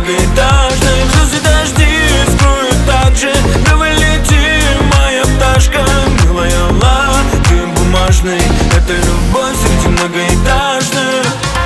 многоэтажных. Слезы дожди скроют так же. Давай лети, моя пташка, милая лава, ты бумажный. Это любовь среди многоэтажных.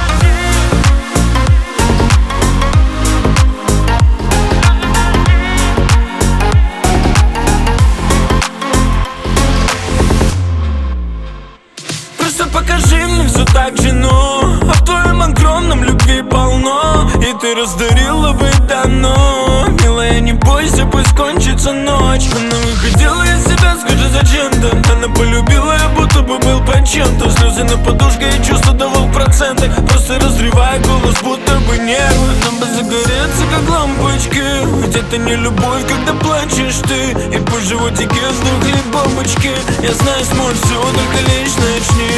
Просто покажи мне все так же, но а в твоем огромном любви полно. И ты раздарила бы давно. Милая, не бойся, пусть кончится ночь. Она выходила из себя, скажи зачем-то. Она полюбила, я будто бы был под чем-то. Слезы на подушке, и чувства давал проценты. Просто разрывая голос, будто бы нервы. Нам бы загореться, как лампочки. Ведь это не любовь, когда плачешь ты. И по животике сдохли бомбочки. Я знаю, сможешь все, только лишь начни.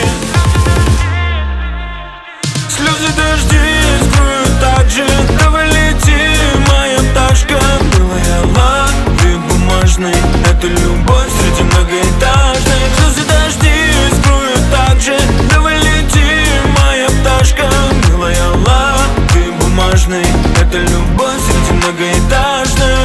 Слезы дожди скроют так же. Давай лети, моя пташка, милая лава, ты бумажный. Это любовь среди многоэтажных. Слезы дожди скроют так же. Давай лети, моя пташка, милая лава, ты бумажный. Это любовь среди многоэтажных.